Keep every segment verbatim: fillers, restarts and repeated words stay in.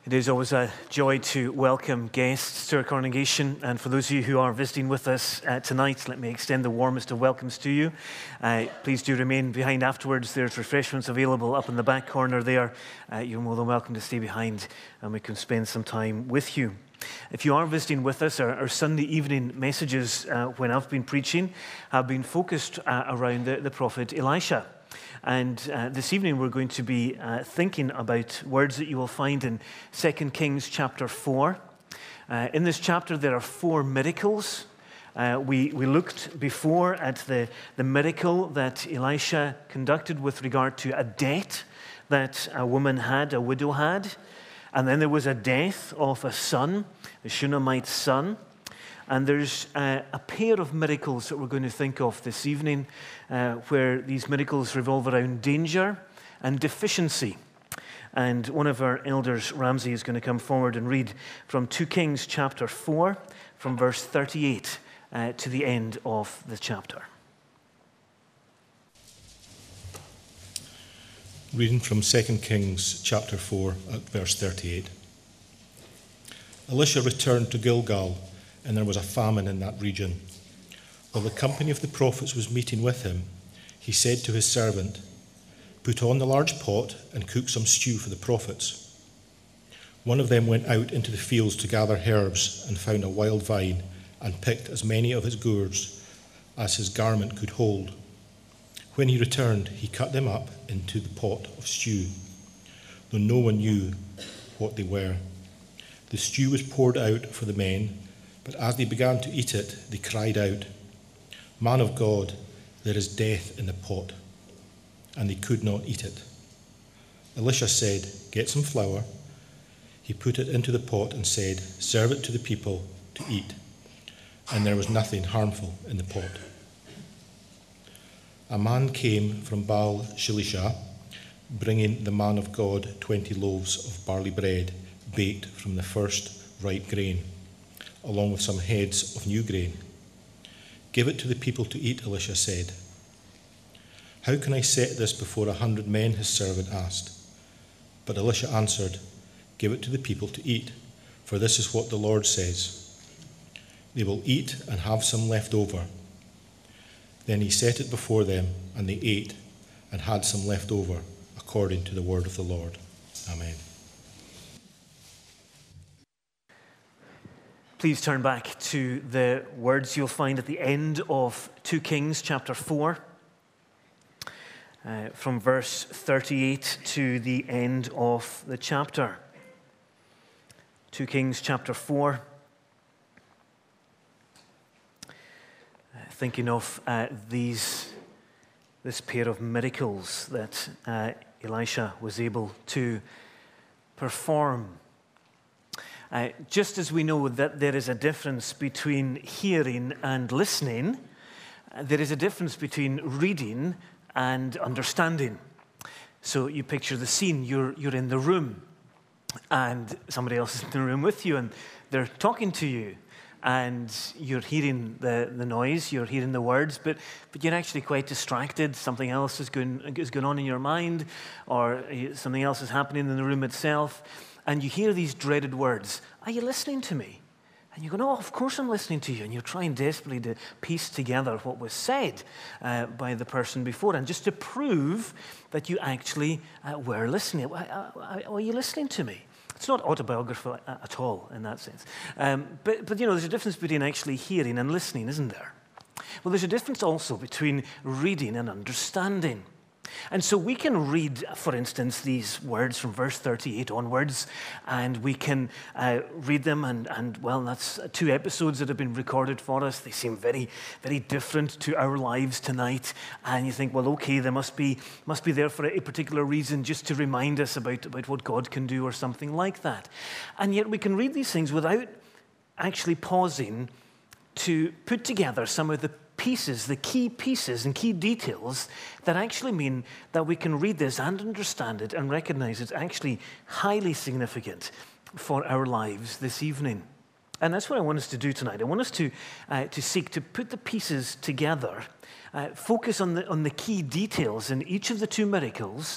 It is always a joy to welcome guests to our congregation, and for those of you who are visiting with us uh, tonight, let me extend the warmest of welcomes to you. Uh, please do remain behind afterwards. There's refreshments available up in the back corner there. Uh, you're more than welcome to stay behind, and we can spend some time with you. If you are visiting with us, our, our Sunday evening messages, uh, when I've been preaching, have been focused uh, around the, the prophet Elisha. And uh, this evening we're going to be uh, thinking about words that you will find in Second Kings chapter four. Uh, in this chapter there are four miracles. Uh, we, we looked before at the, the miracle that Elisha conducted with regard to a debt that a woman had, a widow had. And then there was a death of a son, the Shunammite son. And there's uh, a pair of miracles that we're going to think of this evening, uh, where these miracles revolve around danger and deficiency. And one of our elders, Ramsey, is going to come forward and read from Second Kings chapter four, from verse thirty-eight uh, to the end of the chapter. Reading from Second Kings chapter four at verse thirty-eight. Elisha returned to Gilgal, and there was a famine in that region. While the company of the prophets was meeting with him, he said to his servant, "Put on the large pot and cook some stew for the prophets." One of them went out into the fields to gather herbs and found a wild vine and picked as many of its gourds as his garment could hold. When he returned, he cut them up into the pot of stew, though no one knew what they were. The stew was poured out for the men, but as they began to eat it, they cried out, "Man of God, there is death in the pot," and they could not eat it. Elisha said, "Get some flour." He put it into the pot and said, "Serve it to the people to eat." And there was nothing harmful in the pot. A man came from Baal Shalisha, bringing the man of God twenty loaves of barley bread baked from the first ripe grain, along with some heads of new grain. "Give it to the people to eat," Elisha said. "How can I set this before a hundred men?" his servant asked. But Elisha answered, "Give it to the people to eat, for this is what the Lord says. They will eat and have some left over." Then he set it before them, and they ate and had some left over, according to the word of the Lord. Amen. Please turn back to the words you'll find at the end of Second Kings chapter four, uh, from verse thirty-eight to the end of the chapter. Second Kings chapter four. Uh, thinking of uh, these, this pair of miracles that uh, Elisha was able to perform. Uh, just as we know that there is a difference between hearing and listening, uh, there is a difference between reading and understanding. So you picture the scene, you're, you're in the room, and somebody else is in the room with you, and they're talking to you, and you're hearing the, the noise, you're hearing the words, but, but you're actually quite distracted. Something else is going, is going on in your mind, or something else is happening in the room itself. And you hear these dreaded words, "Are you listening to me?" And you go, "No, of course I'm listening to you." And you're trying desperately to piece together what was said uh, by the person before, and just to prove that you actually uh, were listening. Are, are, are you listening to me? It's not autobiographical at all in that sense. Um, but, but, you know, there's a difference between actually hearing and listening, isn't there? Well, there's a difference also between reading and understanding. And so we can read, for instance, these words from verse thirty-eight onwards, and we can uh, read them, and, and, well, that's two episodes that have been recorded for us. They seem very, very different to our lives tonight. And you think, well, okay, they must be, must be there for a particular reason, just to remind us about, about what God can do or something like that. And yet we can read these things without actually pausing to put together some of the pieces, the key pieces and key details that actually mean that we can read this and understand it and recognize it's actually highly significant for our lives this evening. And that's what I want us to do tonight. I want us to, uh, to seek to put the pieces together, uh, focus on the, on the key details in each of the two miracles,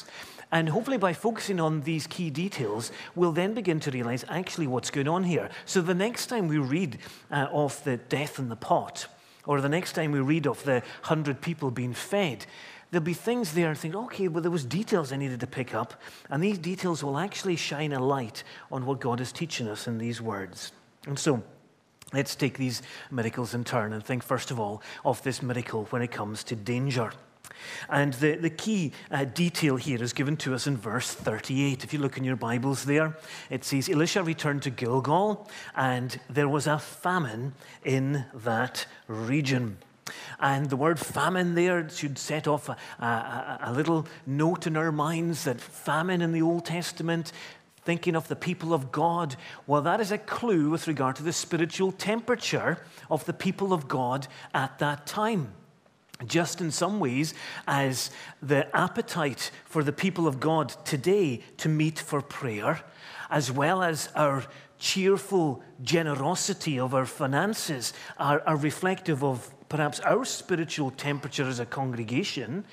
And hopefully by focusing on these key details, we'll then begin to realize actually what's going on here. So the next time we read uh, of the death in the pot, or the next time we read of the hundred people being fed, there'll be things there and think, okay, well, there was details I needed to pick up, and these details will actually shine a light on what God is teaching us in these words. And so let's take these miracles in turn and think, first of all, of this miracle when it comes to danger. And the, the key uh, detail here is given to us in verse thirty-eight. If you look in your Bibles there, it says, Elisha returned to Gilgal, and there was a famine in that region. And the word famine there should set off a, a, a little note in our minds that famine in the Old Testament, thinking of the people of God, well, that is a clue with regard to the spiritual temperature of the people of God at that time. Just in some ways as the appetite for the people of God today to meet for prayer, as well as our cheerful generosity of our finances are, are reflective of perhaps our spiritual temperature as a congregation.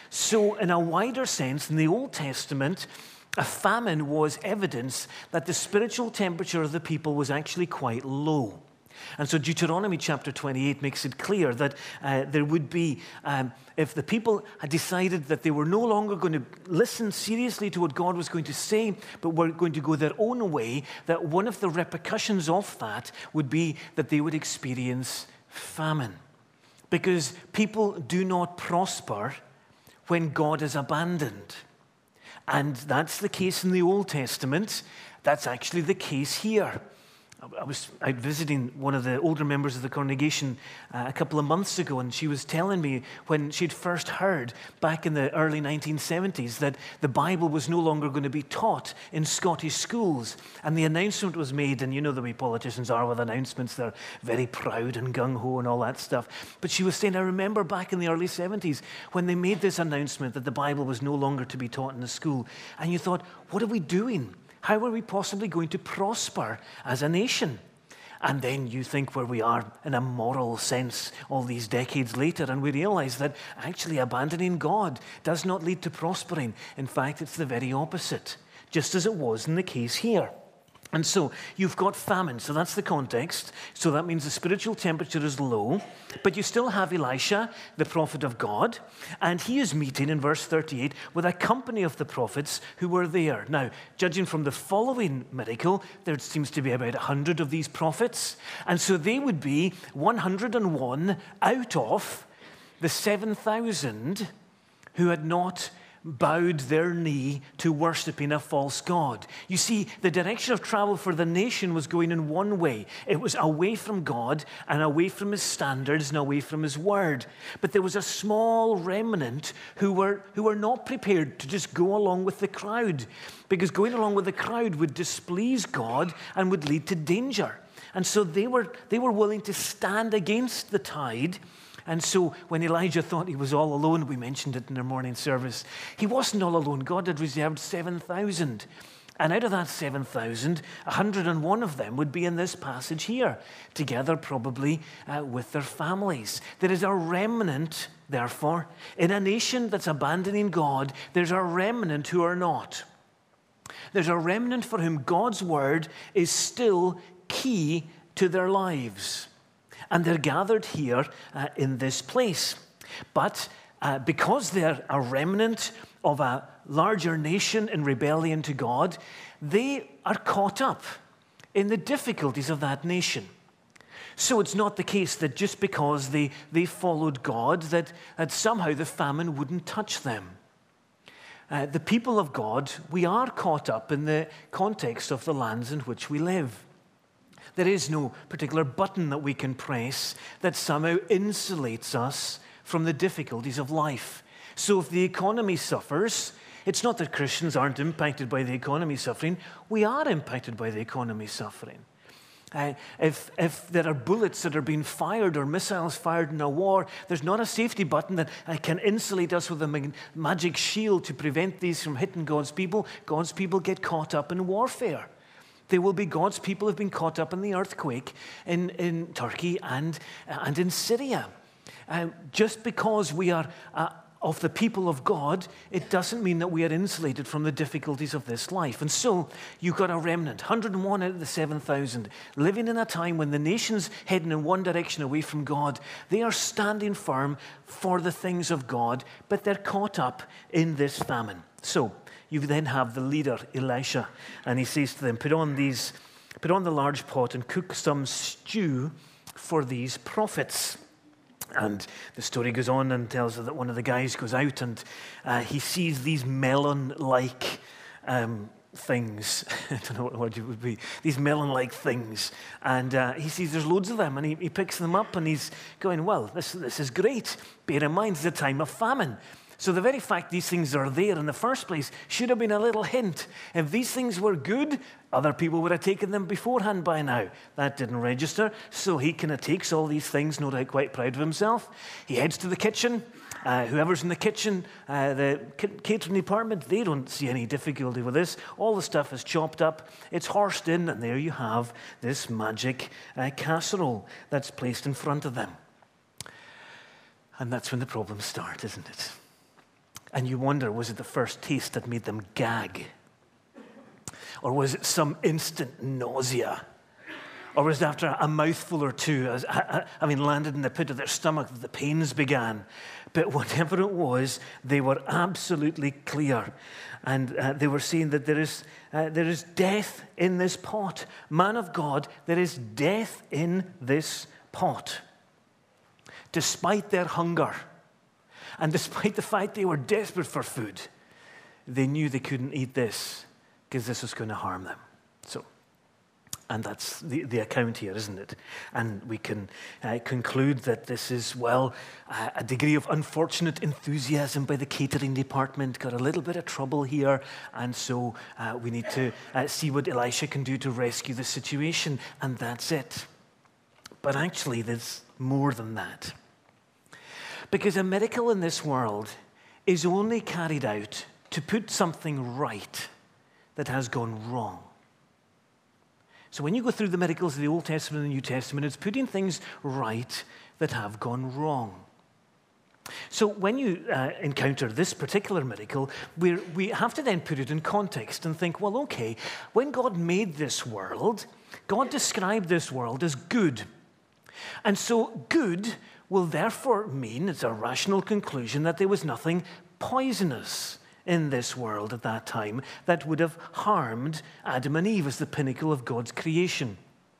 So in a wider sense, in the Old Testament, a famine was evidence that the spiritual temperature of the people was actually quite low. And so Deuteronomy chapter twenty-eight makes it clear that uh, there would be, um, if the people had decided that they were no longer going to listen seriously to what God was going to say, but were going to go their own way, that one of the repercussions of that would be that they would experience famine. Because people do not prosper when God is abandoned. And that's the case in the Old Testament. That's actually the case here. I was out visiting one of the older members of the congregation uh, a couple of months ago, and she was telling me when she'd first heard back in the early nineteen seventies that the Bible was no longer going to be taught in Scottish schools. And the announcement was made, and you know the way politicians are with announcements, they're very proud and gung-ho and all that stuff. But she was saying, I remember back in the early seventies when they made this announcement that the Bible was no longer to be taught in the school. And you thought, what are we doing? How are we possibly going to prosper as a nation? And then you think where we are in a moral sense all these decades later, and we realize that actually abandoning God does not lead to prospering. In fact, it's the very opposite, just as it was in the case here. And so you've got famine, so that's the context. So that means the spiritual temperature is low, but you still have Elisha, the prophet of God, and he is meeting in verse thirty-eight with a company of the prophets who were there. Now, judging from the following miracle, there seems to be about one hundred of these prophets, and so they would be one hundred and one out of the seven thousand who had not bowed their knee to worshiping a false god. You see, the direction of travel for the nation was going in one way. It was away from God and away from his standards and away from his word. But there was a small remnant who were, who were not prepared to just go along with the crowd, because going along with the crowd would displease God and would lead to danger. And so they were, they were willing to stand against the tide. And so when Elijah thought he was all alone, we mentioned it in our morning service, he wasn't all alone. God had reserved seven thousand. And out of that seven thousand, one hundred and one of them would be in this passage here, together probably uh, with their families. There is a remnant, therefore, in a nation that's abandoning God, there's a remnant who are not. There's a remnant for whom God's word is still key to their lives. And they're gathered here uh, in this place. But uh, because they're a remnant of a larger nation in rebellion to God, they are caught up in the difficulties of that nation. So it's not the case that just because they, they followed God, that, that somehow the famine wouldn't touch them. Uh, the people of God, we are caught up in the context of the lands in which we live. There is no particular button that we can press that somehow insulates us from the difficulties of life. So if the economy suffers, it's not that Christians aren't impacted by the economy suffering. We are impacted by the economy suffering. Uh, if, if there are bullets that are being fired or missiles fired in a war, there's not a safety button that uh, can insulate us with a mag- magic shield to prevent these from hitting God's people. God's people get caught up in warfare. There will be God's people who have been caught up in the earthquake in, in Turkey and, uh, and in Syria. Uh, just because we are uh, of the people of God, it doesn't mean that we are insulated from the difficulties of this life. And so you've got a remnant, one hundred and one out of the seven thousand, living in a time when the nation's heading in one direction away from God. They are standing firm for the things of God, but they're caught up in this famine. So you then have the leader, Elisha, and he says to them, put on these, put on the large pot and cook some stew for these prophets. And the story goes on and tells us that one of the guys goes out and uh, he sees these melon-like um, things. I don't know what word it would be. These melon-like things. And uh, he sees there's loads of them and he, he picks them up and he's going, well, this, this is great. Bear in mind, it's a time of famine. So the very fact these things are there in the first place should have been a little hint. If these things were good, other people would have taken them beforehand by now. That didn't register. So he kind of takes all these things, no doubt quite proud of himself. He heads to the kitchen. Uh, whoever's in the kitchen, uh, the catering department, they don't see any difficulty with this. All the stuff is chopped up. It's horsed in, and there you have this magic uh, casserole that's placed in front of them. And that's when the problems start, isn't it? And you wonder, was it the first taste that made them gag? Or was it some instant nausea? Or was it after a mouthful or two, as, having landed in the pit of their stomach, that the pains began? But whatever it was, they were absolutely clear. And uh, they were saying that there is, uh, there is death in this pot. Man of God, there is death in this pot. Despite their hunger, and despite the fact they were desperate for food, they knew they couldn't eat this because this was going to harm them. So, and that's the, the account here, isn't it? And we can uh, conclude that this is, well, uh, a degree of unfortunate enthusiasm by the catering department. Got a little bit of trouble here, and so uh, we need to uh, see what Elisha can do to rescue the situation, and that's it. But actually, there's more than that. Because a miracle in this world is only carried out to put something right that has gone wrong. So when you go through the miracles of the Old Testament and the New Testament, it's putting things right that have gone wrong. So when you uh, encounter this particular miracle, we're, we have to then put it in context and think, well, okay, when God made this world, God described this world as good. And so good will therefore mean, it's a rational conclusion, that there was nothing poisonous in this world at that time that would have harmed Adam and Eve as the pinnacle of God's creation.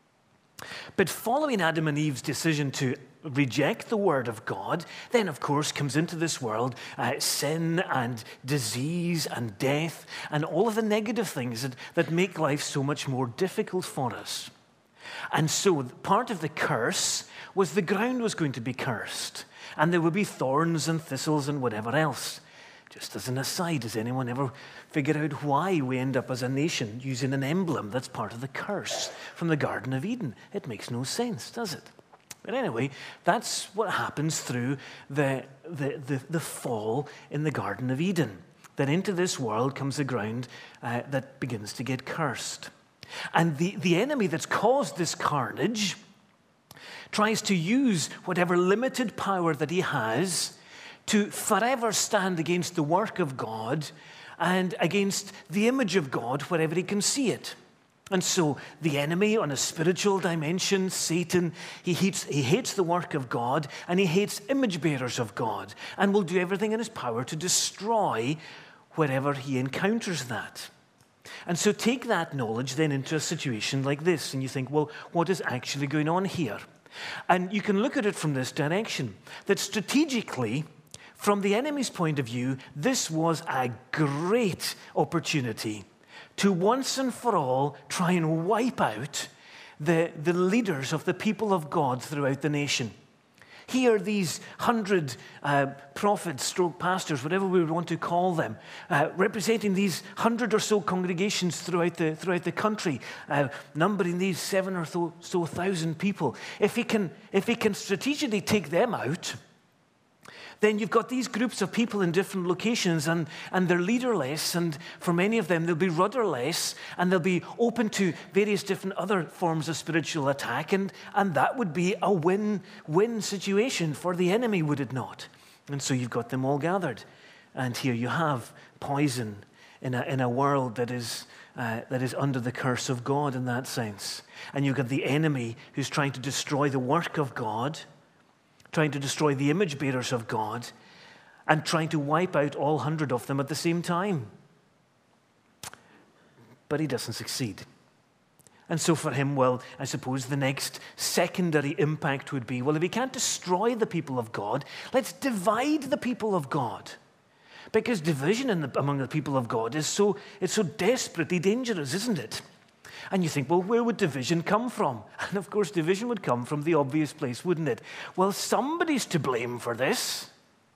But following Adam and Eve's decision to reject the word of God, then of course comes into this world uh, sin and disease and death and all of the negative things that, that make life so much more difficult for us. And so part of the curse was the ground was going to be cursed, and there would be thorns and thistles and whatever else. Just as an aside, does anyone ever figure out why we end up as a nation using an emblem that's part of the curse from the Garden of Eden? It makes no sense, does it? But anyway, that's what happens through the, the, the, the fall in the Garden of Eden. That into this world comes the ground uh, that begins to get cursed. And the, the enemy that's caused this carnage tries to use whatever limited power that he has to forever stand against the work of God and against the image of God wherever he can see it. And so the enemy on a spiritual dimension, Satan, he hates, he hates the work of God and he hates image bearers of God and will do everything in his power to destroy wherever he encounters that. And so take that knowledge then into a situation like this and you think, well, what is actually going on here? And you can look at it from this direction, that strategically, from the enemy's point of view, this was a great opportunity to once and for all try and wipe out the, the leaders of the people of God throughout the nation. Here, these hundred uh, prophets, stroke pastors, whatever we want to call them, uh, representing these hundred or so congregations throughout the throughout the country, uh, numbering these seven or so, so thousand people. If he can, if he can strategically take them out, then you've got these groups of people in different locations, and, and they're leaderless, and for many of them, they'll be rudderless, and they'll be open to various different other forms of spiritual attack, and, and that would be a win-win situation for the enemy, would it not? And so you've got them all gathered. And here you have poison in a, in a world that is, uh, that is under the curse of God in that sense. And you've got the enemy who's trying to destroy the work of God, trying to destroy the image bearers of God, and trying to wipe out all hundred of them at the same time. But he doesn't succeed. And so for him, well, I suppose the next secondary impact would be, well, if he can't destroy the people of God, let's divide the people of God. Because division in the, among the people of God is so, it's so desperately dangerous, isn't it? And you think, well, where would division come from? And of course, division would come from the obvious place, wouldn't it? Well, somebody's to blame for this.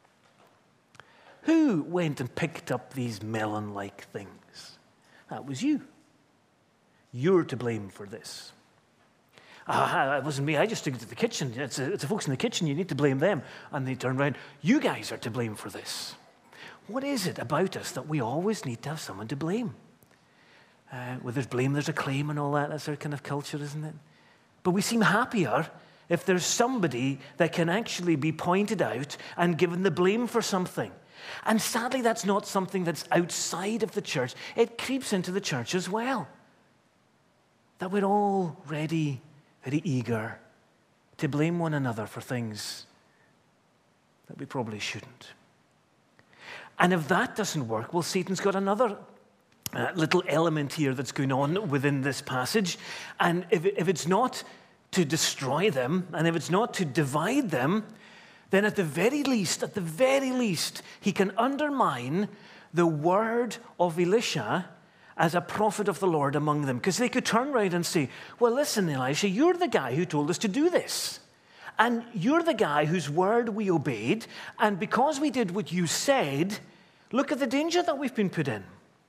Who went and picked up these melon-like things? That was you. You're to blame for this. Ah, it wasn't me. I just took it to the kitchen. It's, a, it's the folks in the kitchen. You need to blame them. And they turn around. You guys are to blame for this. What is it about us that we always need to have someone to blame? Uh, where there's blame, there's a claim and all that. That's our kind of culture, isn't it? But we seem happier if there's somebody that can actually be pointed out and given the blame for something. And sadly, that's not something that's outside of the church. It creeps into the church as well. That we're all ready, very eager to blame one another for things that we probably shouldn't. And if that doesn't work, well, Satan's got another uh, little element here that's going on within this passage. And if, if it's not to destroy them, and if it's not to divide them, then at the very least, at the very least, he can undermine the word of Elisha as a prophet of the Lord among them. Because they could turn around and say, well, listen, Elisha, you're the guy who told us to do this. And you're the guy whose word we obeyed. And because we did what you said, look at the danger that we've been put in.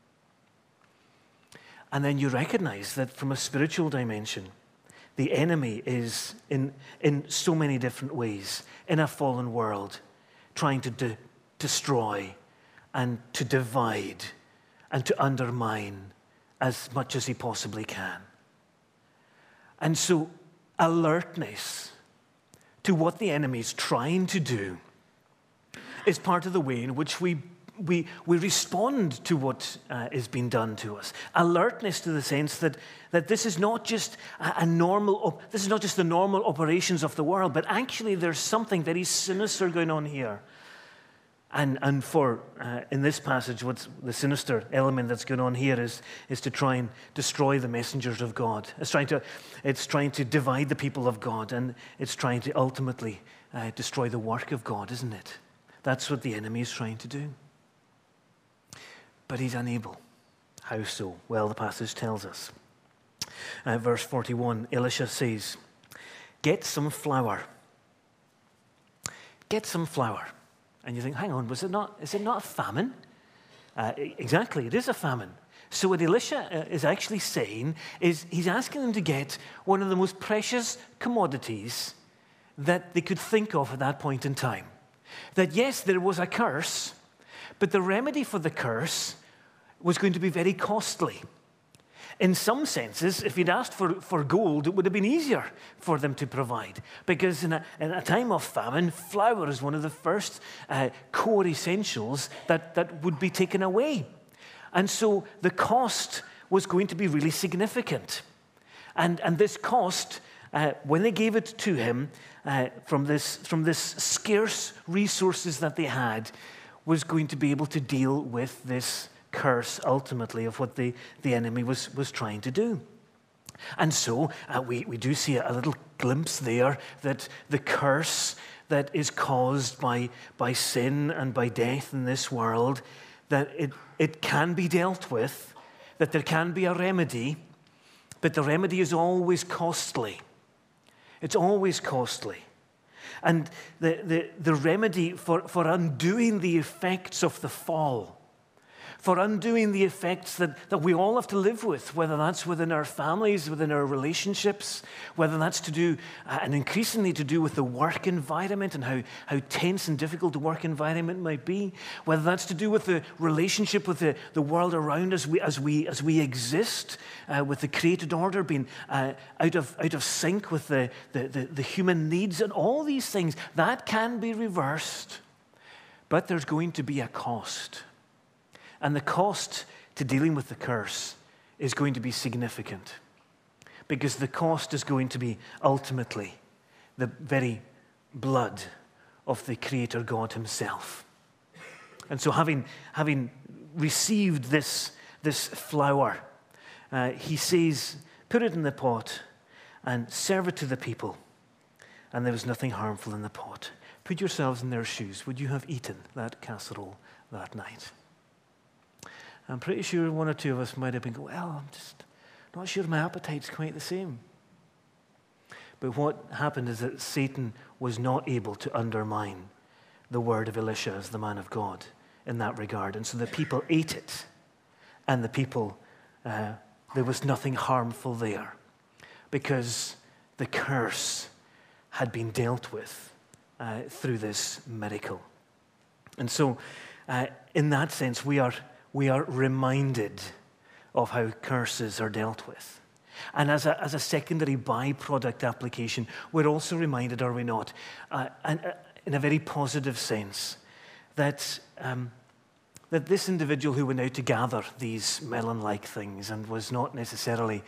And then you recognize that from a spiritual dimension, the enemy is in, in so many different ways in a fallen world, trying to de- destroy and to divide and to undermine as much as he possibly can. And so alertness to what the enemy is trying to do is part of the way in which we we we respond to what uh, is being done to us. Alertness to the sense that that this is not just a, a normal this is not just the normal operations of the world, but actually there's something very sinister going on here. And and for uh, in this passage, what's the sinister element that's going on here is is to try and destroy the messengers of God. It's trying to it's trying to divide the people of God, and it's trying to ultimately uh, destroy the work of God, isn't it? That's what the enemy is trying to do. But he's unable. How so? Well, the passage tells us. Uh, verse forty-one, Elisha says, "Get some flour. Get some flour." And you think, hang on, was it not, is it not a famine? Uh, exactly, it is a famine. So what Elisha is actually saying is he's asking them to get one of the most precious commodities that they could think of at that point in time. That yes, there was a curse, but the remedy for the curse was going to be very costly. In some senses, if he'd asked for, for gold, it would have been easier for them to provide. Because in a, in a time of famine, flour is one of the first uh, core essentials that, that would be taken away. And so the cost was going to be really significant. And, and this cost, uh, when they gave it to him, uh, from this, from this scarce resources that they had, was going to be able to deal with this curse ultimately of what the, the enemy was, was trying to do. And so uh, we, we do see a little glimpse there that the curse that is caused by, by sin and by death in this world, that it, it can be dealt with, that there can be a remedy, but the remedy is always costly. It's always costly. And the, the, the remedy for, for undoing the effects of the fall, for undoing the effects that, that we all have to live with, whether that's within our families, within our relationships, whether that's to do, uh, and increasingly to do with the work environment and how, how tense and difficult the work environment might be, whether that's to do with the relationship with the, the world around us we, as we as we exist, uh, with the created order being uh, out of out of sync with the, the, the, the human needs, and all these things, that can be reversed. But there's going to be a cost. And the cost to dealing with the curse is going to be significant, because the cost is going to be ultimately the very blood of the Creator God himself. And so having, having received this, this flour, uh, he says, put it in the pot and serve it to the people. And there was nothing harmful in the pot. Put yourselves in their shoes. Would you have eaten that casserole that night? I'm pretty sure one or two of us might have been going, well, I'm just not sure my appetite's quite the same. But what happened is that Satan was not able to undermine the word of Elisha as the man of God in that regard. And so the people ate it, and the people, uh, there was nothing harmful there, because the curse had been dealt with uh, through this miracle. And so uh, in that sense, we are, we are reminded of how curses are dealt with. And as a, as a secondary byproduct application, we're also reminded, are we not, uh, and, uh, in a very positive sense, that, um, that this individual who went out to gather these melon-like things and was not necessarily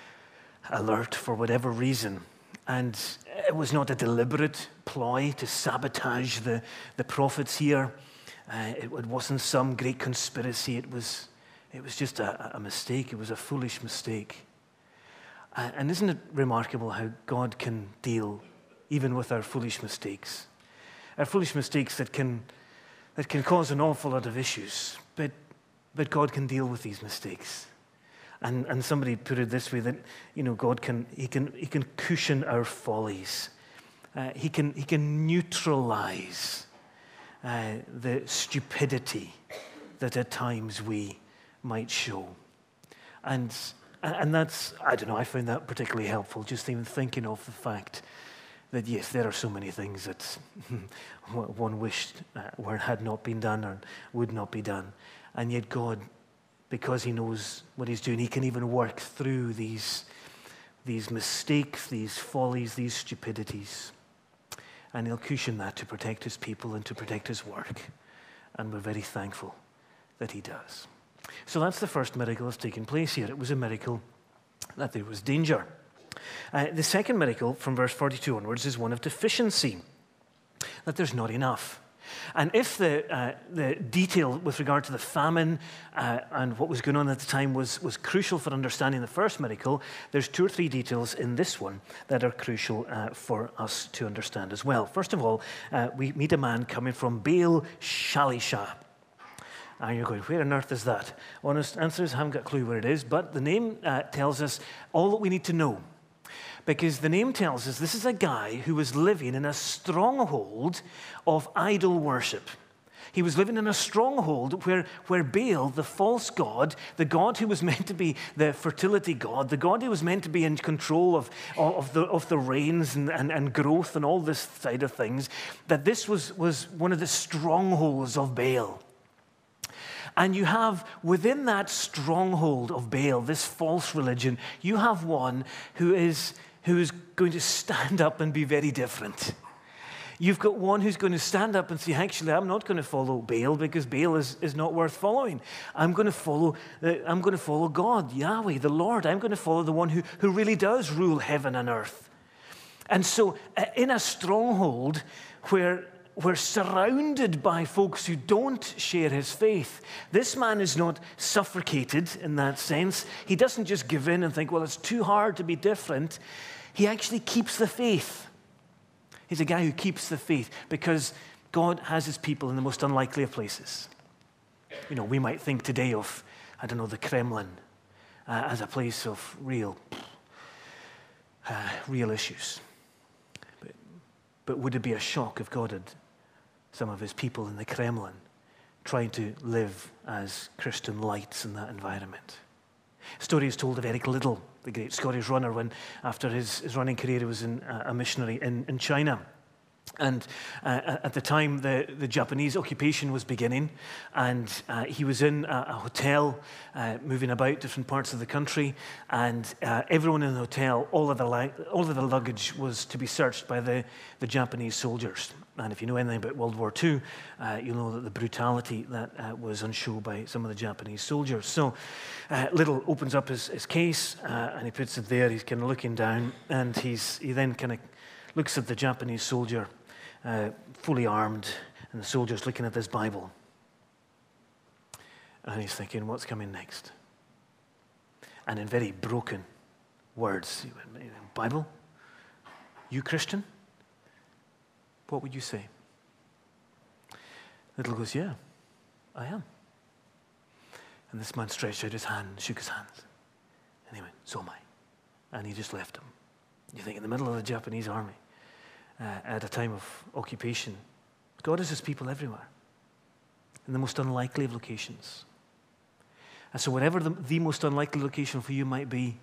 alert for whatever reason, and it was not a deliberate ploy to sabotage the, the prophets here. Uh, it, it wasn't some great conspiracy. It was, it was just a, a mistake. It was a foolish mistake. Uh, and isn't it remarkable how God can deal even with our foolish mistakes? Our foolish mistakes that can, that can cause an awful lot of issues, but, but God can deal with these mistakes. And, and somebody put it this way, that, you know, God can, he can, he can cushion our follies. Uh, he can, he can neutralize uh, the stupidity that at times we might show. And, and that's, I don't know, I found that particularly helpful, just even thinking of the fact that, yes, there are so many things that one wished uh, were, had not been done or would not be done. And yet God, because he knows what he's doing, he can even work through these, these mistakes, these follies, these stupidities. And he'll cushion that to protect his people and to protect his work. And we're very thankful that he does. So that's the first miracle that's taken place here. It was a miracle that there was danger. Uh, the second miracle from verse forty-two onwards is one of deficiency, that there's not enough. And if the, uh, the detail with regard to the famine uh, and what was going on at the time was, was crucial for understanding the first miracle, there's two or three details in this one that are crucial uh, for us to understand as well. First of all, uh, we meet a man coming from Baal Shalisha. And you're going, where on earth is that? Honest answer is, I haven't got a clue where it is, but the name uh, tells us all that we need to know. Because the name tells us this is a guy who was living in a stronghold of idol worship. He was living in a stronghold where, where Baal, the false god, the god who was meant to be the fertility god, the god who was meant to be in control of, of, the, of the rains and, and, and growth and all this side of things, that this was, was one of the strongholds of Baal. And you have, within that stronghold of Baal, this false religion, you have one who is, who is going to stand up and be very different. You've got one who's going to stand up and say, actually, I'm not going to follow Baal because Baal is, is not worth following. I'm going to follow uh, I'm going to follow God, Yahweh, the Lord. I'm going to follow the one who, who really does rule heaven and earth. And so uh, in a stronghold where we're surrounded by folks who don't share his faith, this man is not suffocated in that sense. He doesn't just give in and think, well, it's too hard to be different. He actually keeps the faith. He's a guy who keeps the faith because God has his people in the most unlikely of places. You know, we might think today of, I don't know, the Kremlin uh, as a place of real, uh, real issues. But, but would it be a shock if God had some of his people in the Kremlin trying to live as Christian lights in that environment? Story is told of Eric Liddell, the great Scottish runner, when after his, his running career he was in, uh, a missionary in, in China. And uh, at the time, the, the Japanese occupation was beginning, and uh, he was in a, a hotel, uh, moving about different parts of the country, and uh, everyone in the hotel, all of the, all of the luggage was to be searched by the, the Japanese soldiers. And if you know anything about World War Two, uh, you'll know that the brutality that uh, was on show by some of the Japanese soldiers. So uh, Little opens up his, his case, uh, and he puts it there. He's kind of looking down, and he's he then kind of looks at the Japanese soldier, uh, fully armed, and the soldier's looking at this Bible. And he's thinking, what's coming next? And in very broken words, he went, Bible? You Christian? What would you say? Little goes, yeah, I am. And this man stretched out his hand and shook his hands. And he went, so am I. And he just left him. You think in the middle of the Japanese army, uh, at a time of occupation, God has his people everywhere, in the most unlikely of locations. And so whatever the, the most unlikely location for you might be,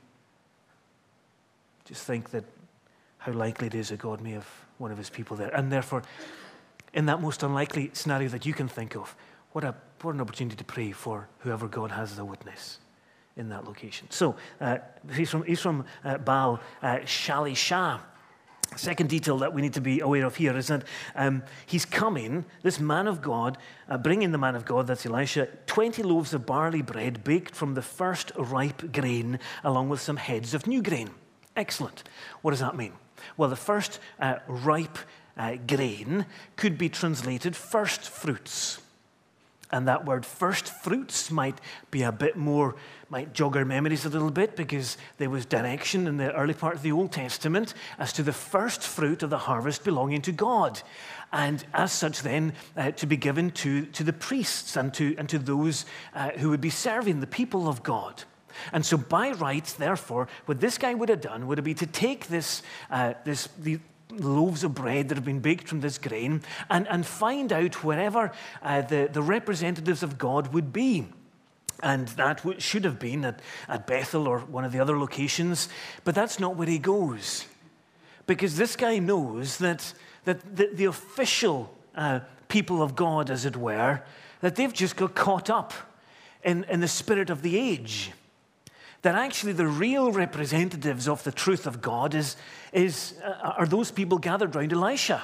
just think that how likely it is that God may have one of his people there. And therefore, in that most unlikely scenario that you can think of, what, a, what an opportunity to pray for whoever God has as a witness in that location. So, uh, he's from, he's from uh, Baal uh, Shalisha. Second detail that we need to be aware of here is that um, he's coming, this man of God, uh, bringing the man of God, that's Elisha, twenty loaves of barley bread baked from the first ripe grain, along with some heads of new grain. Excellent. What does that mean? Well, the first uh, ripe uh, grain could be translated first fruits. And that word first fruits might be a bit more, might jog our memories a little bit, because there was direction in the early part of the Old Testament as to the first fruit of the harvest belonging to God. And as such then, uh, to be given to, to the priests and to, and to those uh, who would be serving the people of God. And so by rights, therefore, what this guy would have done would have been to take this, uh, this the loaves of bread that have been baked from this grain and, and find out wherever uh, the, the representatives of God would be. And that w- should have been at, at Bethel or one of the other locations, but that's not where he goes. Because this guy knows that, that the, the official uh, people of God, as it were, that they've just got caught up in, in the spirit of the age. That actually the real representatives of the truth of God is, is, uh, are those people gathered around Elisha.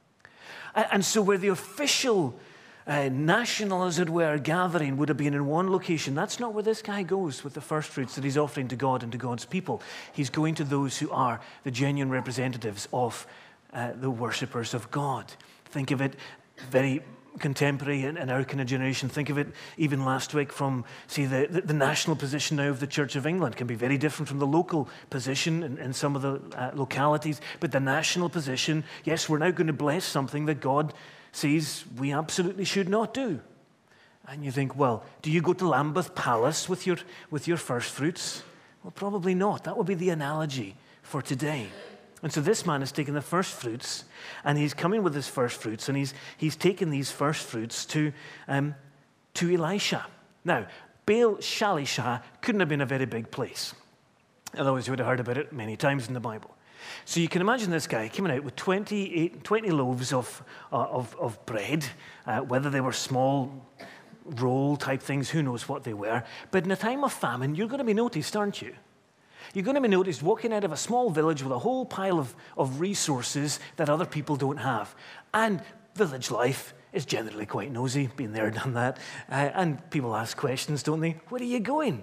And so where the official uh, national, as it were, gathering would have been in one location, that's not where this guy goes with the first fruits that he's offering to God and to God's people. He's going to those who are the genuine representatives of uh, the worshippers of God. Think of it very contemporary in, in our kind of generation. Think of it even last week from, see, the, the, the national position now of the Church of England can be very different from the local position in, in some of the uh, localities. But the national position, yes, we're now going to bless something that God says we absolutely should not do. And you think, well, do you go to Lambeth Palace with your, with your first fruits? Well, probably not. That would be the analogy for today. And so this man has taken the first fruits, and he's coming with his first fruits, and he's he's taken these first fruits to um, to Elisha. Now, Baal Shalisha couldn't have been a very big place. Otherwise, you would have heard about it many times in the Bible. So you can imagine this guy coming out with twenty-eight, twenty loaves of, uh, of, of bread, uh, whether they were small roll type things, who knows what they were. But in a time of famine, you're going to be noticed, aren't you? You're going to be noticed walking out of a small village with a whole pile of, of resources that other people don't have. And village life is generally quite nosy, been there, done that. Uh, and people ask questions, don't they? Where are you going?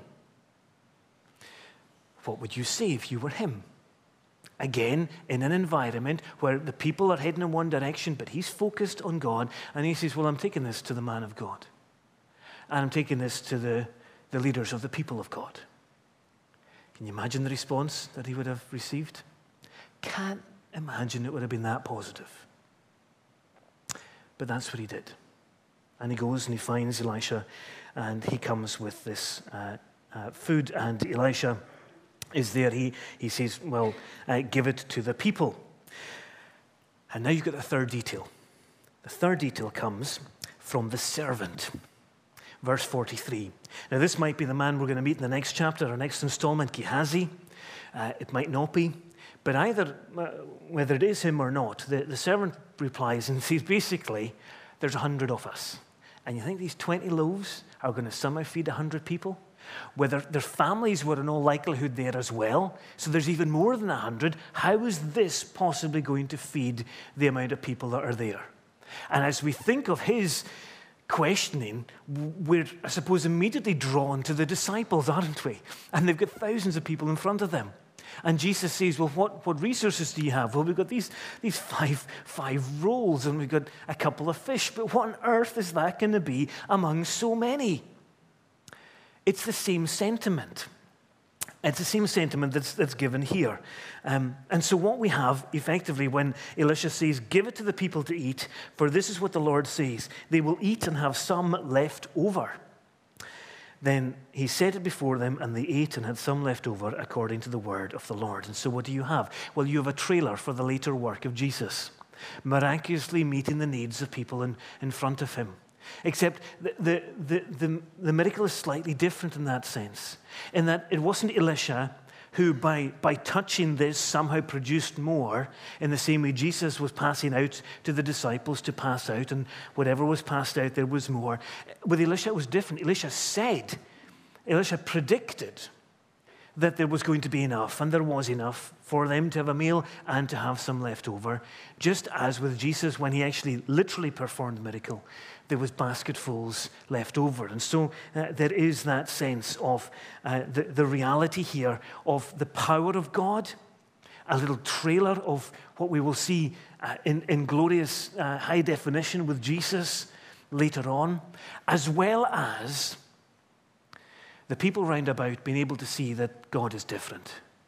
What would you say if you were him? Again, in an environment where the people are heading in one direction, but he's focused on God, and he says, well, I'm taking this to the man of God. And I'm taking this to the, the leaders of the people of God. Can you imagine the response that he would have received? Can't imagine it would have been that positive. But that's what he did. And he goes and he finds Elisha, and he comes with this uh, uh, food, and Elisha is there. He, he says, well, uh, give it to the people. And now you've got the third detail. The third detail comes from the servant. Verse forty-three. Now, this might be the man we're going to meet in the next chapter, our next installment, Gehazi. Uh, it might not be. But either, uh, whether it is him or not, the, the servant replies and says, basically, there's a hundred of us. And you think these twenty loaves are going to somehow feed a hundred people? whether their families were in all likelihood there as well, so there's even more than a hundred. How is this possibly going to feed the amount of people that are there? And as we think of his questioning, we're, I suppose, immediately drawn to the disciples, aren't we? And they've got thousands of people in front of them. And Jesus says, well, what, what resources do you have? Well, we've got these, these five, five rolls and we've got a couple of fish, but what on earth is that going to be among so many? It's the same sentiment. It's the same sentiment that's, that's given here. Um, and so what we have, effectively, when Elisha says, give it to the people to eat, for this is what the Lord says, they will eat and have some left over. Then he set it before them, and they ate and had some left over according to the word of the Lord. And so what do you have? Well, you have a trailer for the later work of Jesus, miraculously meeting the needs of people in, in front of him. Except the, the, the, the, the miracle is slightly different in that sense, in that it wasn't Elisha who, by, by touching this, somehow produced more, in the same way Jesus was passing out to the disciples to pass out, and whatever was passed out, there was more. With Elisha, it was different. Elisha said, Elisha predicted that there was going to be enough, and there was enough for them to have a meal and to have some left over. Just as with Jesus, when he actually literally performed the miracle, there was basketfuls left over. And so uh, there is that sense of uh, the, the reality here of the power of God, a little trailer of what we will see uh, in, in glorious uh, high definition with Jesus later on, as well as the people round about being able to see that God is different.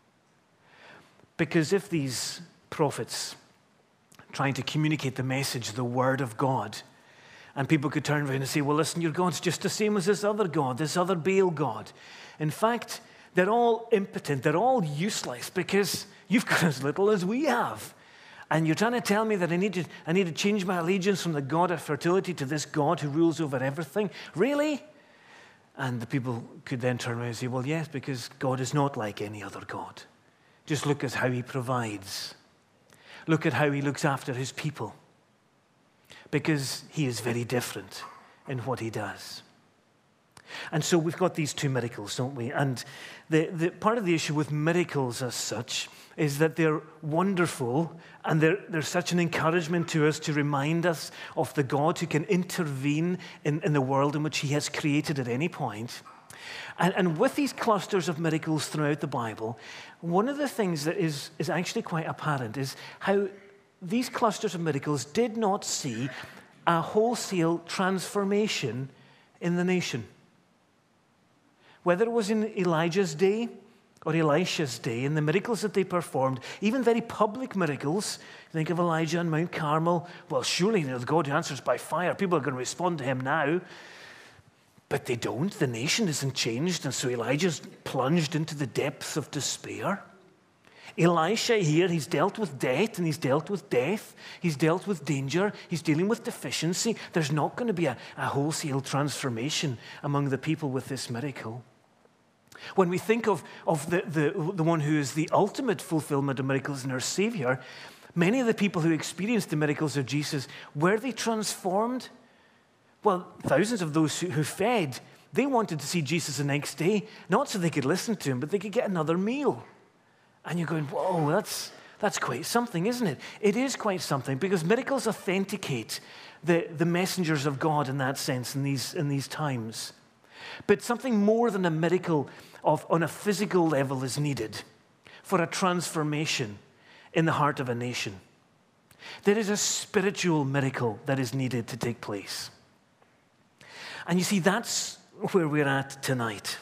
Because if these prophets trying to communicate the message, the word of God, and people could turn around and say, well, listen, your God's just the same as this other God, this other Baal God. In fact, they're all impotent. They're all useless because you've got as little as we have. And you're trying to tell me that I need to, I need to change my allegiance from the God of fertility to this God who rules over everything? Really? And the people could then turn around and say, well, yes, because God is not like any other God. Just look at how he provides. Look at how he looks after his people. Because he is very different in what he does. And so we've got these two miracles, don't we? And the, the part of the issue with miracles as such is that they're wonderful and they're, they're such an encouragement to us to remind us of the God who can intervene in, in the world in which he has created at any point. And, and with these clusters of miracles throughout the Bible, one of the things that is, is actually quite apparent is how these clusters of miracles did not see a wholesale transformation in the nation. Whether it was in Elijah's day or Elisha's day, in the miracles that they performed, even very public miracles, think of Elijah on Mount Carmel, well, surely you know, the God who answers by fire, people are going to respond to him now. But they don't. The nation isn't changed, and so Elijah's plunged into the depths of despair. Elisha here, he's dealt with debt and he's dealt with death. He's dealt with danger. He's dealing with deficiency. There's not going to be a, a wholesale transformation among the people with this miracle. When we think of, of the, the, the one who is the ultimate fulfillment of miracles in our Savior, many of the people who experienced the miracles of Jesus, were they transformed? Well, thousands of those who, who fed, they wanted to see Jesus the next day, not so they could listen to him, but they could get another meal. And you're going, whoa, that's, that's quite something, isn't it? It is quite something, because miracles authenticate the, the messengers of God in that sense in these, in these times. But something more than a miracle of, on a physical level is needed for a transformation in the heart of a nation. There is a spiritual miracle that is needed to take place. And you see, that's where we're at tonight.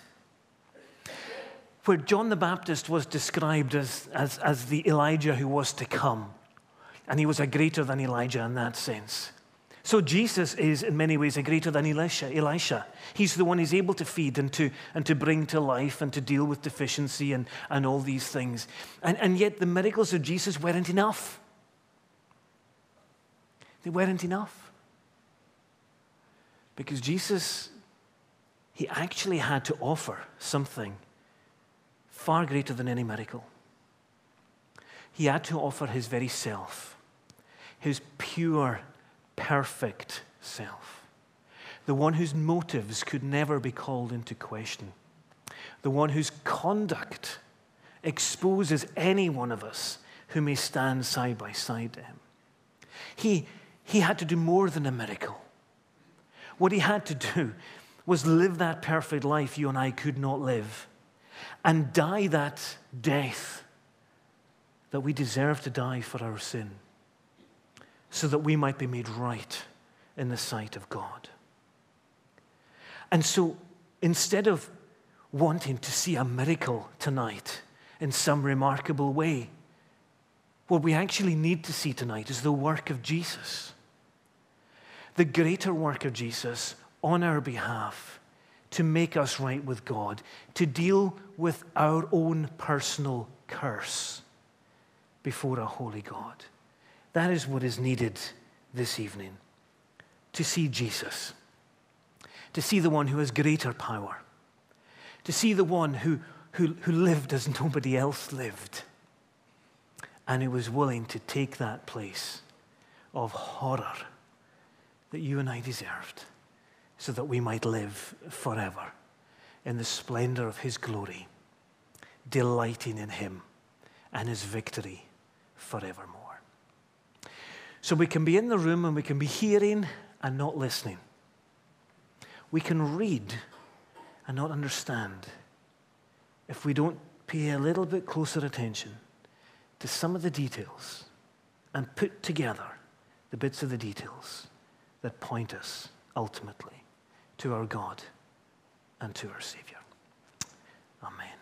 Where John the Baptist was described as, as, as the Elijah who was to come. And he was a greater than Elijah in that sense. So Jesus is in many ways a greater than Elisha. Elisha. He's the one who's able to feed and to, and to bring to life and to deal with deficiency and, and all these things. And, and yet the miracles of Jesus weren't enough. They weren't enough. Because Jesus, he actually had to offer something far greater than any miracle. He had to offer his very self, his pure, perfect self, the one whose motives could never be called into question. the one whose conduct exposes any one of us who may stand side by side to him. He, he had to do more than a miracle. What he had to do was live that perfect life you and I could not live, and die that death that we deserve to die for our sin, so that we might be made right in the sight of God. And so, instead of wanting to see a miracle tonight in some remarkable way, what we actually need to see tonight is the work of Jesus. The greater work of Jesus on our behalf to make us right with God, to deal with our own personal curse before a holy God. That is what is needed this evening. To see Jesus. To see the one who has greater power. To see the one who, who, who lived as nobody else lived. And who was willing to take that place of horror that you and I deserved, so that we might live forever in the splendor of his glory, delighting in him and his victory forevermore. So we can be in the room and we can be hearing and not listening. We can read and not understand if we don't pay a little bit closer attention to some of the details and put together the bits of the details that point us ultimately to our God and to our Savior. Amen.